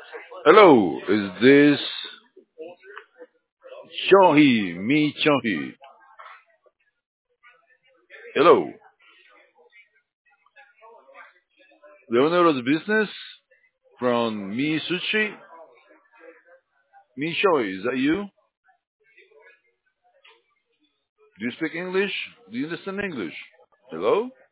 Hello, is this Shohi? Me Shohi. Hello, the owner of the business from Me Sushi. Me Shohi, is that you? Do you speak English? Do you understand English? Hello?